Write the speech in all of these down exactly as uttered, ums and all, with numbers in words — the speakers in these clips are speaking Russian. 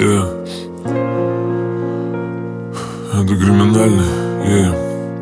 Yeah. Это криминальный, yeah.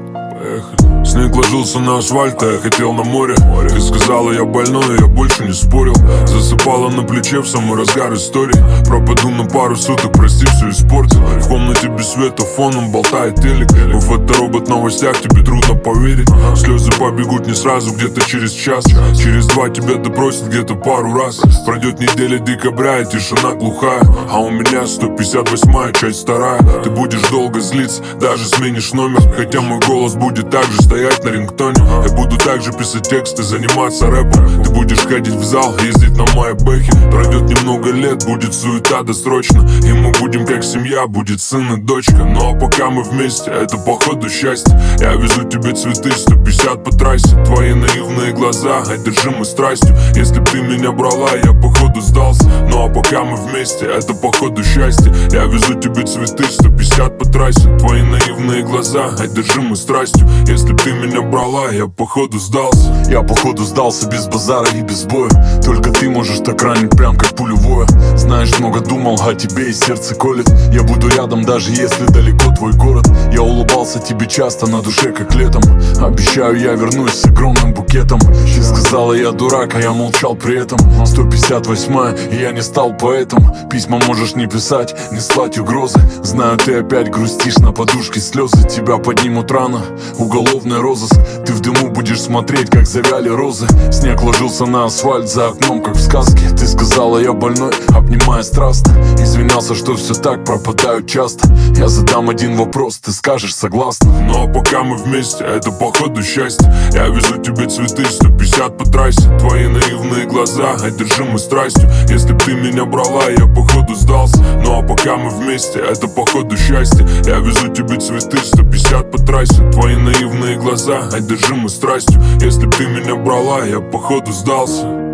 Поехали. Снег ложился на асфальт, а я хотел на море. Ты сказала, я больной, я больше не спорил. Засыпала на плече в самый разгар истории. Пропаду на пару суток, прости, все испортил. В комнате без света, фоном болтает телек. В фоторобот в новостях, тебе трудно поверить. Слезы побегут не сразу, где-то через час. Через два тебя допросят где-то пару раз. Пройдет неделя декабря, и тишина глухая. А у меня сто пятьдесят восьмая, часть вторая. Ты будешь долго злиться, даже сменишь номер. Хотя мой голос будет так же стоять на рингтоне. Я буду также писать тексты, заниматься рэпом. Ты будешь ходить в зал, ездить на майбэхе. Пройдет немного лет, будет суета досрочно. И мы будем как семья, будет сын и дочка. Ну а пока мы вместе, это походу счастье. Я везу тебе цветы, сто пятьдесят по трассе. Твои наивные глаза, одержимы страстью. Если б ты меня брала, я походу сдался. Ну а пока мы вместе, это походу счастье. Я везу тебе цветы, сто пятьдесят по трассе. Твои наивные глаза, одержимы страстью. Если б ты меня брала, я походу сдался. Я походу сдался без базара и без боя. Только ты можешь так ранить, прям как пулевое. Знаешь, много думал о тебе и сердце колет. Я буду рядом, даже если далеко твой город. Я улыбался тебе часто, на душе как летом. Обещаю, я вернусь с огромным букетом. Ты сказала, я дурак, а я молчал при этом. Сто пятьдесят восьмая, и я не стал поэтом. Письма можешь не писать, не слать угрозы. Знаю, ты опять грустишь, на подушке слезы. Тебя поднимут рано, уголовный розыск. Ты в дыму будешь смотреть, как завяли розы. Снег ложился на асфальт за окном, как в сказке. Ты сказала, я больной, обнимая страстно. Извинялся, что все так, пропадают часто. Я задам один вопрос, ты скажешь согласна. Ну а пока мы вместе, это походу счастье. Я везу тебе цветы, сто пятьдесят по трассе. Твои наивные глаза, одержимы страстью. Если б ты меня брала, я походу сдался. Ну а пока мы вместе, это походу счастье. Я везу тебе цветы, сто пятьдесят по трассе. Твои наивные глаза, одержимы страстью. Если б ты меня брала, я походу сдался.